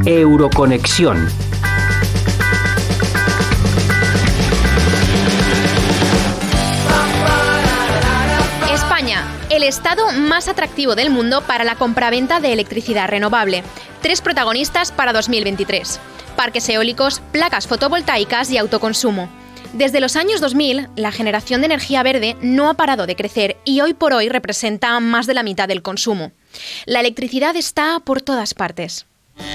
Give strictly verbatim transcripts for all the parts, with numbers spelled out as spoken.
Euroconexión. España, el estado más atractivo del mundo para la compraventa de electricidad renovable. Tres protagonistas para dos mil veintitrés. Parques eólicos, placas fotovoltaicas y autoconsumo. Desde los años dos mil, la generación de energía verde no ha parado de crecer y hoy por hoy representa más de la mitad del consumo. La electricidad está por todas partes.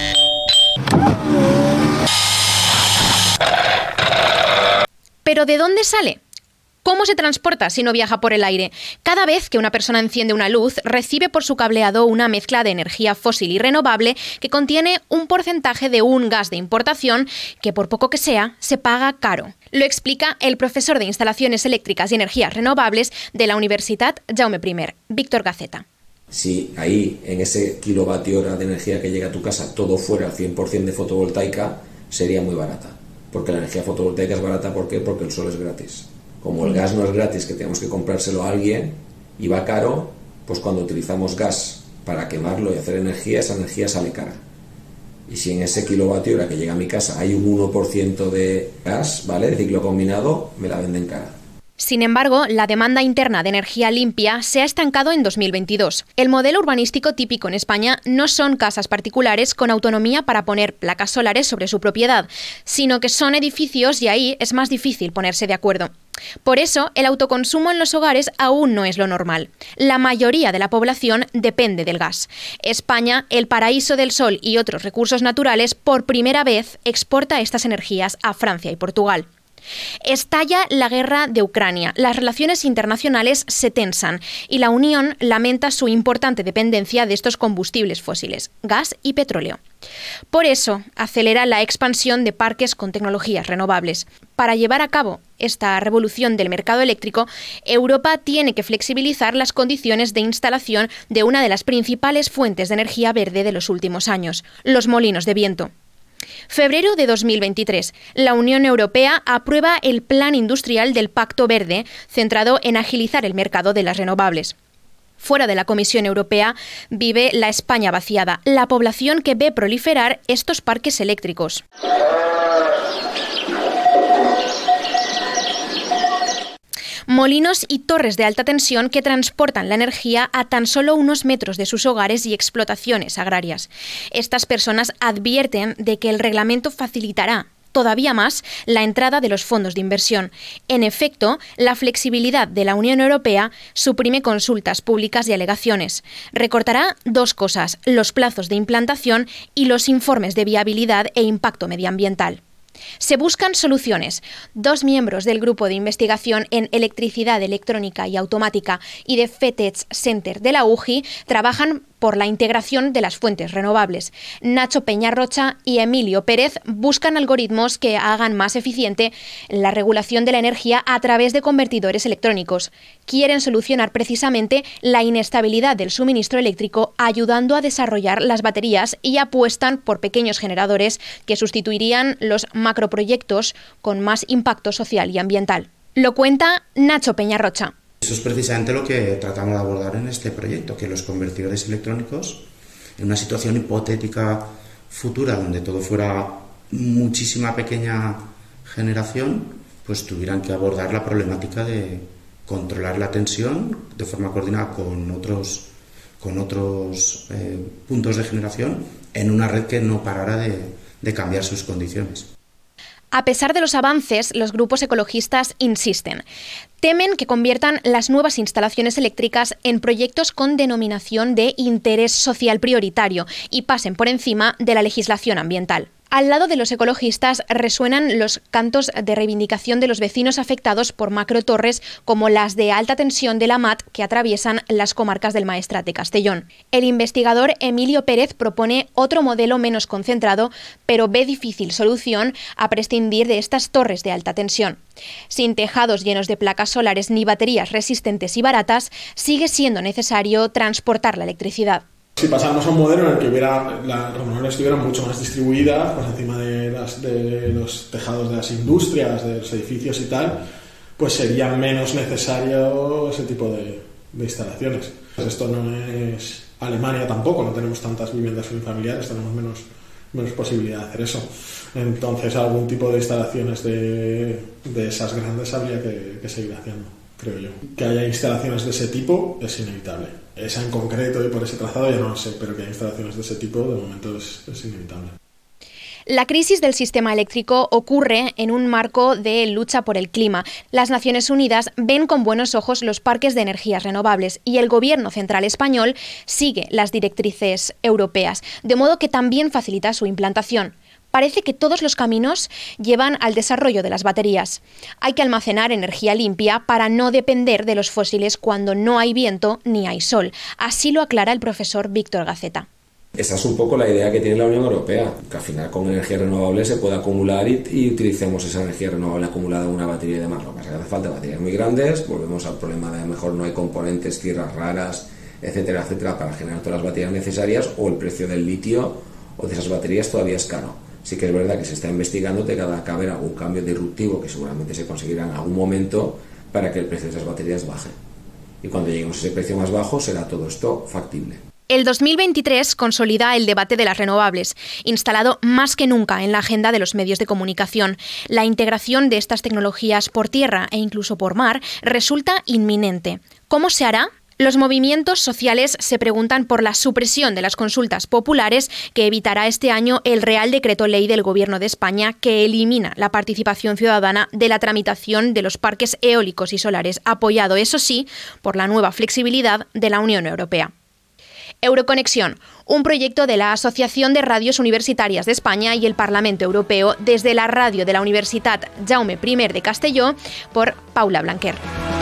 ¿Pero de dónde sale? ¿Cómo se transporta si no viaja por el aire? Cada vez que una persona enciende una luz, recibe por su cableado una mezcla de energía fósil y renovable que contiene un porcentaje de un gas de importación que, por poco que sea, se paga caro. Lo explica el profesor de Instalaciones Eléctricas y Energías Renovables de la Universitat Jaume I, Víctor Gaceta. Si ahí, en ese kilovatio hora de energía que llega a tu casa, todo fuera cien por ciento de fotovoltaica, sería muy barata. Porque la energía fotovoltaica es barata, ¿por qué? Porque el sol es gratis. Como el gas no es gratis, que tenemos que comprárselo a alguien y va caro, pues cuando utilizamos gas para quemarlo y hacer energía, esa energía sale cara. Y si en ese kilovatio hora que llega a mi casa hay un uno por ciento de gas, ¿vale?, de ciclo combinado, me la venden cara. Sin embargo, la demanda interna de energía limpia se ha estancado en dos mil veintidós. El modelo urbanístico típico en España no son casas particulares con autonomía para poner placas solares sobre su propiedad, sino que son edificios y ahí es más difícil ponerse de acuerdo. Por eso, el autoconsumo en los hogares aún no es lo normal. La mayoría de la población depende del gas. España, el paraíso del sol y otros recursos naturales, por primera vez exporta estas energías a Francia y Portugal. Estalla la guerra de Ucrania, las relaciones internacionales se tensan y la Unión lamenta su importante dependencia de estos combustibles fósiles, gas y petróleo. Por eso, acelera la expansión de parques con tecnologías renovables. Para llevar a cabo esta revolución del mercado eléctrico, Europa tiene que flexibilizar las condiciones de instalación de una de las principales fuentes de energía verde de los últimos años, los molinos de viento. Febrero de dos mil veintitrés. La Unión Europea aprueba el Plan Industrial del Pacto Verde, centrado en agilizar el mercado de las renovables. Fuera de la Comisión Europea vive la España vaciada, la población que ve proliferar estos parques eléctricos. Molinos y torres de alta tensión que transportan la energía a tan solo unos metros de sus hogares y explotaciones agrarias. Estas personas advierten de que el reglamento facilitará todavía más la entrada de los fondos de inversión. En efecto, la flexibilidad de la Unión Europea suprime consultas públicas y alegaciones. Recortará dos cosas: los plazos de implantación y los informes de viabilidad e impacto medioambiental. Se buscan soluciones. Dos miembros del Grupo de Investigación en Electricidad Electrónica y Automática y de FETECH Center de la U J I trabajan por la integración de las fuentes renovables. Nacho Peñarrocha y Emilio Pérez buscan algoritmos que hagan más eficiente la regulación de la energía a través de convertidores electrónicos. Quieren solucionar precisamente la inestabilidad del suministro eléctrico ayudando a desarrollar las baterías y apuestan por pequeños generadores que sustituirían los macroproyectos con más impacto social y ambiental. Lo cuenta Nacho Peñarrocha. Eso es precisamente lo que tratamos de abordar en este proyecto, que los convertidores electrónicos, en una situación hipotética futura donde todo fuera muchísima pequeña generación, pues tuvieran que abordar la problemática de controlar la tensión de forma coordinada con otros, con otros eh, puntos de generación en una red que no parara de, de cambiar sus condiciones. A pesar de los avances, los grupos ecologistas insisten. Temen que conviertan las nuevas instalaciones eléctricas en proyectos con denominación de interés social prioritario y pasen por encima de la legislación ambiental. Al lado de los ecologistas resuenan los cantos de reivindicación de los vecinos afectados por macrotorres como las de alta tensión de la M A T que atraviesan las comarcas del Maestrat de Castellón. El investigador Emilio Pérez propone otro modelo menos concentrado, pero ve difícil solución a prescindir de estas torres de alta tensión. Sin tejados llenos de placas solares ni baterías resistentes y baratas, sigue siendo necesario transportar la electricidad. Si pasáramos a un modelo en el que hubiera las renovables estuvieran mucho más distribuidas, pues encima de, las, de los tejados de las industrias, de los edificios y tal, pues sería menos necesario ese tipo de, de instalaciones. Pues esto no es Alemania tampoco, no tenemos tantas viviendas unifamiliares, tenemos menos, menos posibilidad de hacer eso. Entonces algún tipo de instalaciones de, de esas grandes habría que, que seguir haciendo, creo yo. Que haya instalaciones de ese tipo es inevitable. Esa en concreto y por ese trazado ya no lo sé, pero que haya instalaciones de ese tipo de momento es, es inevitable. La crisis del sistema eléctrico ocurre en un marco de lucha por el clima. Las Naciones Unidas ven con buenos ojos los parques de energías renovables y el Gobierno central español sigue las directrices europeas, de modo que también facilita su implantación. Parece que todos los caminos llevan al desarrollo de las baterías. Hay que almacenar energía limpia para no depender de los fósiles cuando no hay viento ni hay sol. Así lo aclara el profesor Víctor Gaceta. Esa es un poco la idea que tiene la Unión Europea, que al final con energía renovable se pueda acumular y, y utilicemos esa energía renovable acumulada en una batería y demás. Lo que pasa es que hace falta baterías muy grandes, volvemos al problema de a lo mejor no hay componentes, tierras raras, etcétera, etcétera, para generar todas las baterías necesarias, o el precio del litio o de esas baterías todavía es caro. Sí que es verdad que se está investigando de cada que haber algún cambio disruptivo que seguramente se conseguirá en algún momento para que el precio de esas baterías baje. Y cuando lleguemos a ese precio más bajo será todo esto factible. El dos mil veintitrés consolida el debate de las renovables, instalado más que nunca en la agenda de los medios de comunicación. La integración de estas tecnologías por tierra e incluso por mar resulta inminente. ¿Cómo se hará? Los movimientos sociales se preguntan por la supresión de las consultas populares que evitará este año el Real Decreto Ley del Gobierno de España que elimina la participación ciudadana de la tramitación de los parques eólicos y solares, apoyado, eso sí, por la nueva flexibilidad de la Unión Europea. Euroconexión, un proyecto de la Asociación de Radios Universitarias de España y el Parlamento Europeo desde la radio de la Universitat Jaume primero de Castelló por Paula Blanquer.